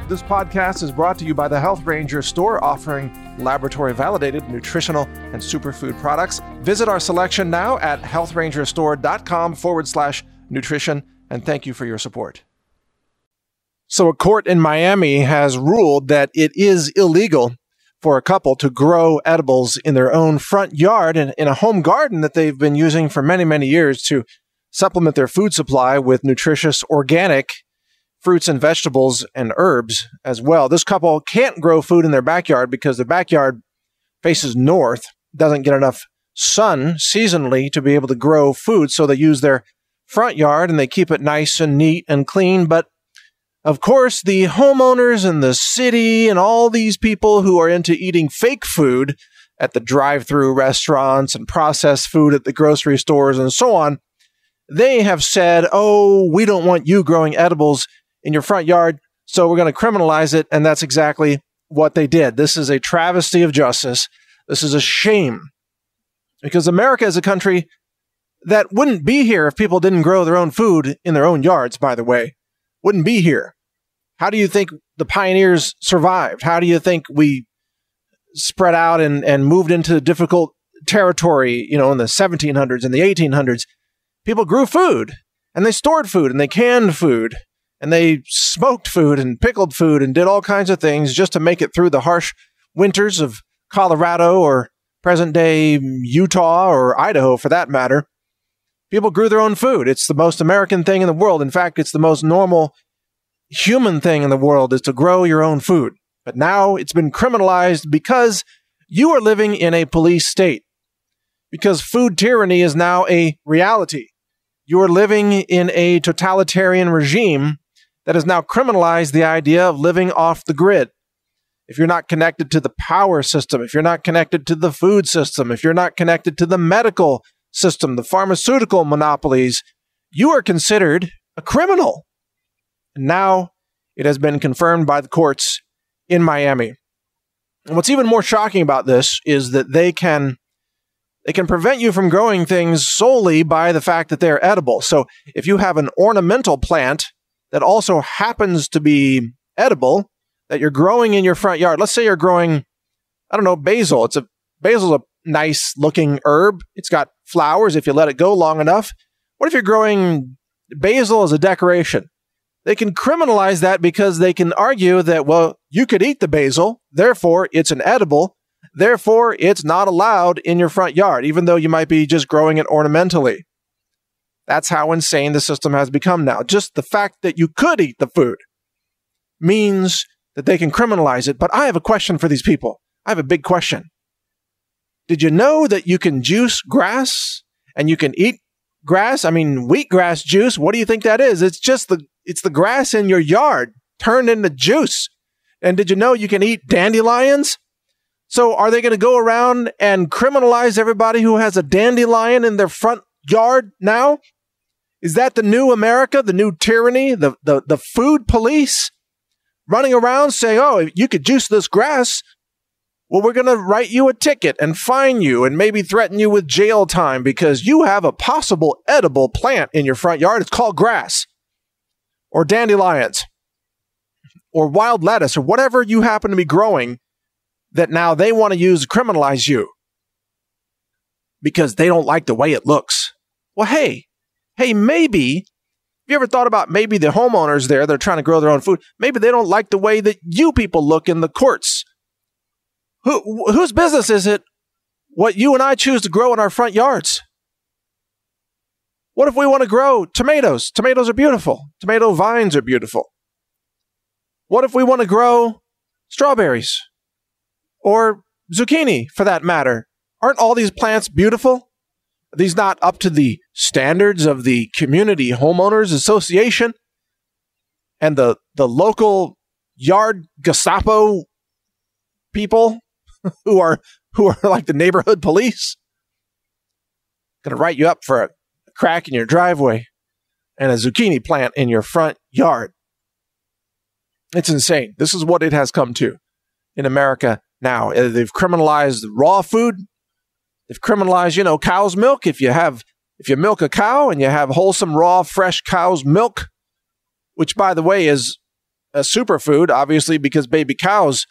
This podcast is brought to you by the Health Ranger store, offering laboratory-validated nutritional and superfood products. Visit our selection now at healthrangerstore.com/nutrition, and thank you for your support. So a court in Miami has ruled that it is illegal for a couple to grow edibles in their own front yard and in a home garden that they've been using for many, many years to supplement their food supply with nutritious organic fruits and vegetables and herbs as well. This couple can't grow food in their backyard because the backyard faces north, doesn't get enough sun seasonally to be able to grow food, so they use their front yard and they keep it nice and neat and clean. But of course, the homeowners in the city and all these people who are into eating fake food at the drive-through restaurants and processed food at the grocery stores and so on, they have said, oh, we don't want you growing edibles in your front yard, so we're going to criminalize it. And that's exactly what they did. This is a travesty of justice. This is a shame, because America is a country that wouldn't be here if people didn't grow their own food in their own yards, by the way. Wouldn't be here. How do you think the pioneers survived? How do you think we spread out and moved into difficult territory, in the 1700s and the 1800s? People grew food, and they stored food, and they canned food, and they smoked food and pickled food and did all kinds of things just to make it through the harsh winters of Colorado or present-day Utah or Idaho, for that matter. People grew their own food. It's the most American thing in the world. In fact, it's the most normal human thing in the world, is to grow your own food. But now it's been criminalized because you are living in a police state. Because food tyranny is now a reality. You are living in a totalitarian regime that has now criminalized the idea of living off the grid. If you're not connected to the power system, if you're not connected to the food system, if you're not connected to the medical system, the pharmaceutical monopolies, you are considered a criminal. And now it has been confirmed by the courts in Miami. And what's even more shocking about this is that they can prevent you from growing things solely by the fact that they're edible. So if you have an ornamental plant that also happens to be edible, that you're growing in your front yard. Let's say you're growing, basil. Basil's a nice looking herb. It's got flowers if you let it go long enough. What if you're growing basil as a decoration? They can criminalize that because they can argue that, well, you could eat the basil, therefore it's an edible, therefore it's not allowed in your front yard, even though you might be just growing it ornamentally. That's how insane the system has become now. Just the fact that you could eat the food means that they can criminalize it. But I have a question for these people. I have a big question. Did you know that you can juice grass and you can eat grass? Wheatgrass juice. What do you think that is? It's the grass in your yard turned into juice. And did you know you can eat dandelions? So are they going to go around and criminalize everybody who has a dandelion in their front yard now? Is that the new America, the new tyranny, the food police running around saying, oh, you could juice this grass? Well, we're going to write you a ticket and fine you and maybe threaten you with jail time because you have a possible edible plant in your front yard. It's called grass or dandelions or wild lettuce or whatever you happen to be growing that now they want to use to criminalize you because they don't like the way it looks. Well, hey, maybe, have you ever thought about maybe the homeowners there, they're trying to grow their own food, maybe they don't like the way that you people look in the courts. Whose business is it what you and I choose to grow in our front yards? What if we want to grow tomatoes? Tomatoes are beautiful. Tomato vines are beautiful. What if we want to grow strawberries? Or zucchini, for that matter? Aren't all these plants beautiful? Are these not up to the standards of the Community Homeowners Association and the local yard Gestapo people who are like the neighborhood police? Going to write you up for a crack in your driveway and a zucchini plant in your front yard. It's insane. This is what it has come to in America now. They've criminalized raw food. They've criminalized, cow's milk. If you milk a cow and you have wholesome, raw, fresh cow's milk, which, by the way, is a superfood, obviously, because baby cows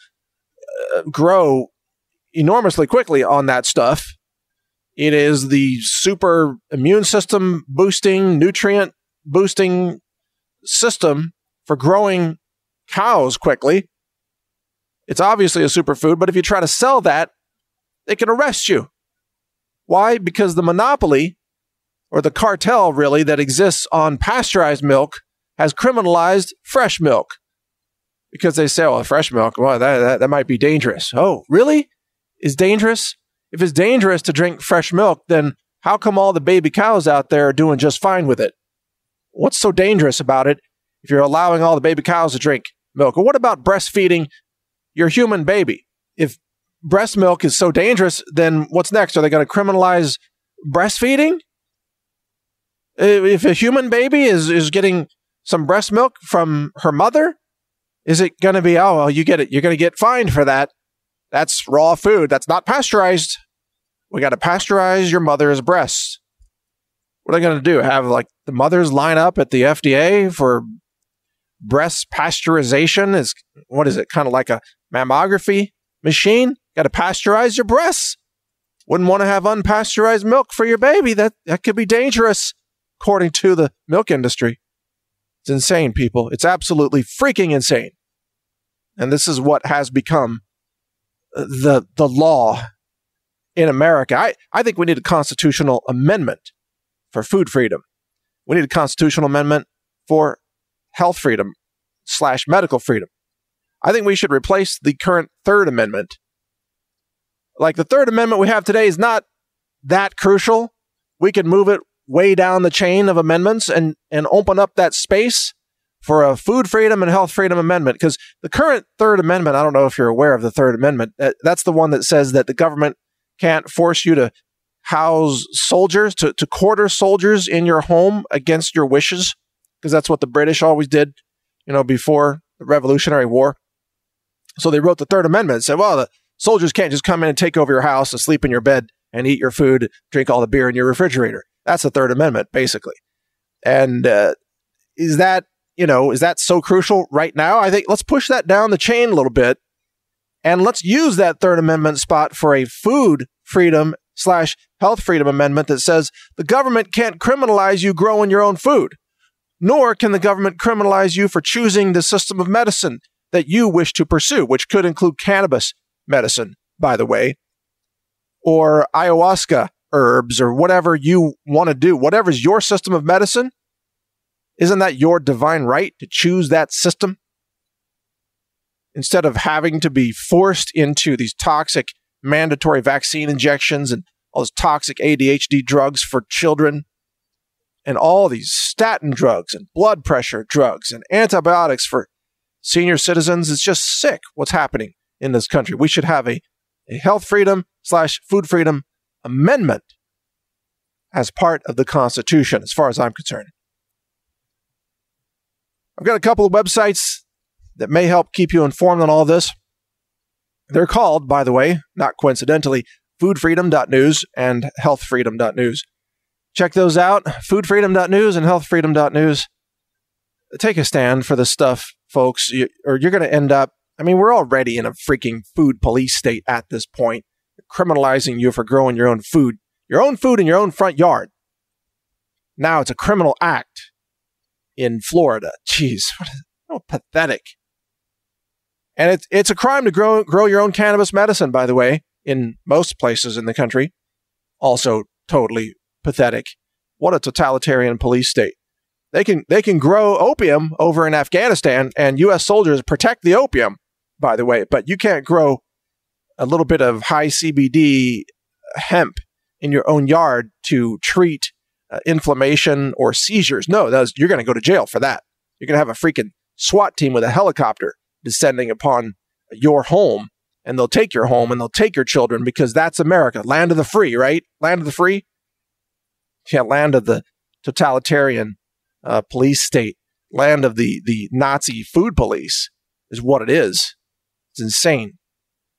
grow enormously quickly on that stuff. It is the super immune system boosting, nutrient boosting system for growing cows quickly. It's obviously a superfood, but if you try to sell that, they can arrest you. Why? Because the monopoly, or the cartel really, that exists on pasteurized milk has criminalized fresh milk. Because they say, well, fresh milk, well, that might be dangerous. Oh, really? Is dangerous? If it's dangerous to drink fresh milk, then how come all the baby cows out there are doing just fine with it? What's so dangerous about it if you're allowing all the baby cows to drink milk? Or what about breastfeeding your human baby? If breast milk is so dangerous, then what's next? Are they going to criminalize breastfeeding? If a human baby is getting some breast milk from her mother, is it going to be, oh, well, you get it. You're going to get fined for that. That's raw food. That's not pasteurized. We got to pasteurize your mother's breasts. What are they going to do? Have like the mothers line up at the FDA for breast pasteurization? What is it? Kind of like a mammography machine? Got to pasteurize your breasts. Wouldn't want to have unpasteurized milk for your baby. That could be dangerous, according to the milk industry. It's insane, people. It's absolutely freaking insane. And this is what has become the law in America. I think we need a constitutional amendment for food freedom. We need a constitutional amendment for health freedom / medical freedom. I think we should replace the current Third Amendment. Like the Third Amendment we have today is not that crucial. We could move it way down the chain of amendments and open up that space for a food freedom and health freedom amendment. Because the current Third Amendment, I don't know if you're aware of the Third Amendment, that's the one that says that the government can't force you to house soldiers, to quarter soldiers in your home against your wishes, because that's what the British always did, before the Revolutionary War. So they wrote the Third Amendment and said, well, the soldiers can't just come in and take over your house and sleep in your bed and eat your food, drink all the beer in your refrigerator. That's the Third Amendment, basically. And is that so crucial right now? I think let's push that down the chain a little bit, and let's use that Third Amendment spot for a food freedom / health freedom amendment that says the government can't criminalize you growing your own food, nor can the government criminalize you for choosing the system of medicine that you wish to pursue, which could include cannabis medicine, by the way, or ayahuasca herbs, or whatever you want to do. Whatever's your system of medicine, isn't that your divine right to choose that system? Instead of having to be forced into these toxic mandatory vaccine injections and all those toxic ADHD drugs for children, and all these statin drugs and blood pressure drugs and antibiotics for senior citizens. It's just sick what's happening in this country. We should have a health freedom / food freedom amendment as part of the Constitution, as far as I'm concerned. I've got a couple of websites that may help keep you informed on all this. They're called, by the way, not coincidentally, foodfreedom.news and healthfreedom.news. Check those out, foodfreedom.news and healthfreedom.news. Take a stand for this stuff, folks, or you're going to end up, we're already in a freaking food police state at this point, criminalizing you for growing your own food in your own front yard. Now it's a criminal act in Florida. Jeez, what pathetic. And it's a crime to grow your own cannabis medicine, by the way, in most places in the country. Also totally pathetic. What a totalitarian police state. They can grow opium over in Afghanistan, and U.S. soldiers protect the opium, by the way, but you can't grow a little bit of high CBD hemp in your own yard to treat inflammation or seizures. No, you're going to go to jail for that. You're going to have a freaking SWAT team with a helicopter descending upon your home, and they'll take your home and they'll take your children, because that's America. Land of the free, right? Land of the free? Yeah, land of the totalitarian police state. Land of the Nazi food police is what it is. It's insane.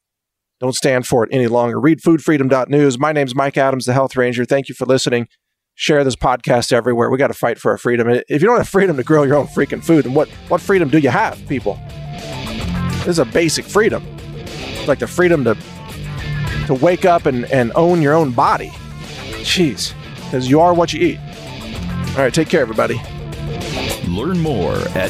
Don't stand for it any longer. Read foodfreedom.news. My name's Mike Adams, the Health Ranger. Thank you for listening. Share this podcast everywhere. We got to fight for our freedom. If you don't have freedom to grow your own freaking food, then what freedom do you have, people? This is a basic freedom. It's like the freedom to wake up and own your own body. Jeez, because you are what you eat. All right, take care, everybody. Learn more at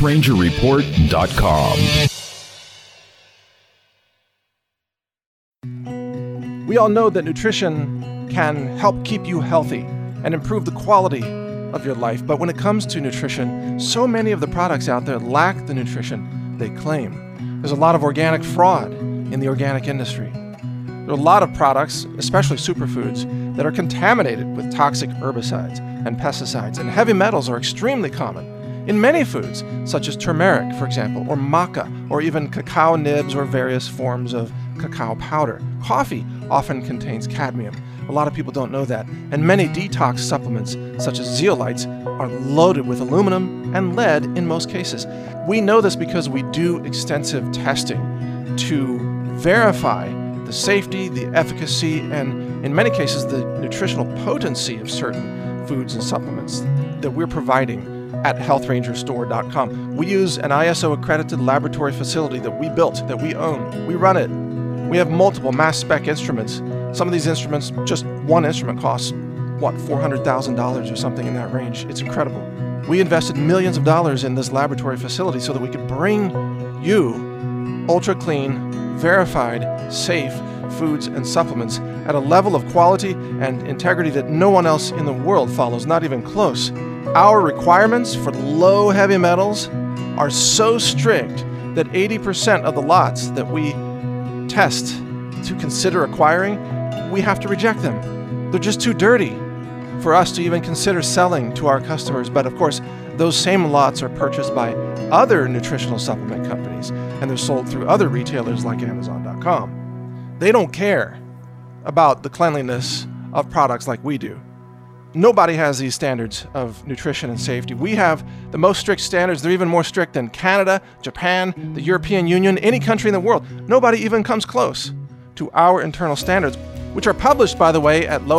healthrangerreport.com. We all know that nutrition can help keep you healthy and improve the quality of your life. But when it comes to nutrition, so many of the products out there lack the nutrition they claim. There's a lot of organic fraud in the organic industry. There are a lot of products, especially superfoods, that are contaminated with toxic herbicides and pesticides, and heavy metals are extremely common in many foods, such as turmeric, for example, or maca, or even cacao nibs or various forms of cacao powder. Coffee often contains cadmium. A lot of people don't know that. And many detox supplements, such as zeolites, are loaded with aluminum and lead in most cases. We know this because we do extensive testing to verify the safety, the efficacy, and in many cases, the nutritional potency of certain foods and supplements that we're providing at healthrangerstore.com. We use an ISO-accredited laboratory facility that we built, that we own. We run it. We have multiple mass spec instruments. Some of these instruments, just one instrument costs, $400,000 or something in that range. It's incredible. We invested millions of dollars in this laboratory facility so that we could bring you ultra clean, verified, safe foods and supplements at a level of quality and integrity that no one else in the world follows, not even close. Our requirements for low heavy metals are so strict that 80% of the lots that we test to consider acquiring, we have to reject them. They're just too dirty for us to even consider selling to our customers. But of course, those same lots are purchased by other nutritional supplement companies, and they're sold through other retailers like Amazon.com. They don't care about the cleanliness of products like we do. Nobody has these standards of nutrition and safety. We have the most strict standards. They're even more strict than Canada, Japan, the European Union, any country in the world. Nobody even comes close to our internal standards, which are published, by the way, at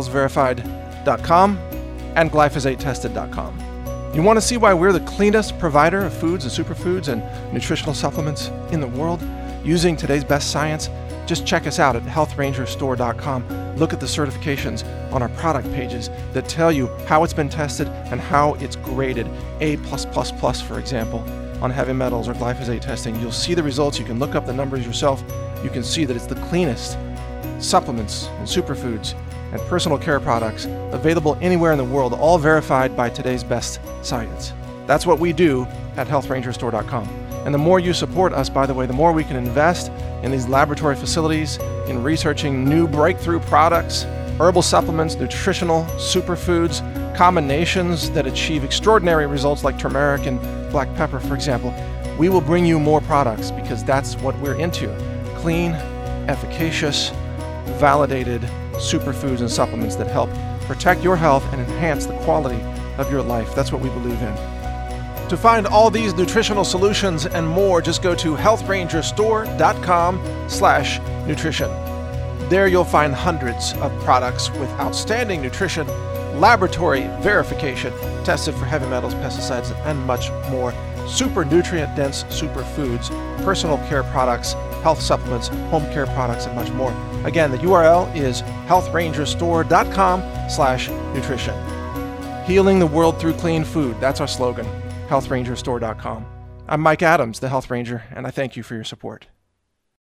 lowheavymetalsverified.com and glyphosate-tested.com. You want to see why we're the cleanest provider of foods and superfoods and nutritional supplements in the world using today's best science? Just check us out at healthrangerstore.com. Look at the certifications on our product pages that tell you how it's been tested and how it's graded. A+++, for example, on heavy metals or glyphosate testing. You'll see the results. You can look up the numbers yourself. You can see that it's the cleanest supplements and superfoods and personal care products available anywhere in the world, all verified by today's best science. That's what we do at healthrangerstore.com. And the more you support us, by the way, the more we can invest in these laboratory facilities, in researching new breakthrough products, herbal supplements, nutritional superfoods, combinations that achieve extraordinary results like turmeric and black pepper, for example. We will bring you more products because that's what we're into. Clean, efficacious, validated superfoods and supplements that help protect your health and enhance the quality of your life. That's what we believe in. To find all these nutritional solutions and more, just go to healthrangerstore.com/nutrition. There you'll find hundreds of products with outstanding nutrition, laboratory verification, tested for heavy metals, pesticides, and much more. Super nutrient-dense superfoods, personal care products, health supplements, home care products, and much more. Again, the URL is healthrangerstore.com/nutrition. Healing the world through clean food. That's our slogan. healthrangerstore.com. I'm Mike Adams, the Health Ranger, and I thank you for your support.